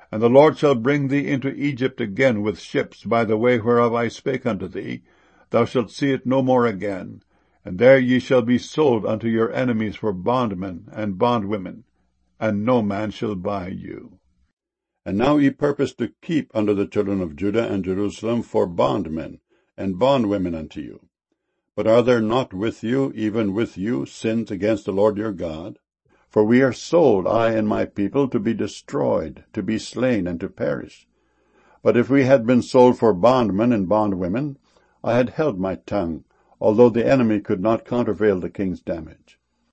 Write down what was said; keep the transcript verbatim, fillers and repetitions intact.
And the Lord shall bring thee into Egypt again with ships by the way whereof I spake unto thee. Thou shalt see it no more again. And there ye shall be sold unto your enemies for bondmen and bondwomen, and no man shall buy you. And now ye purpose to keep unto the children of Judah and Jerusalem for bondmen and bondwomen unto you. But are there not with you, even with you, sins against the Lord your God? For we are sold, I and my people, to be destroyed, to be slain, and to perish. But if we had been sold for bondmen and bondwomen, I had held my tongue, although the enemy could not countervail the king's damage.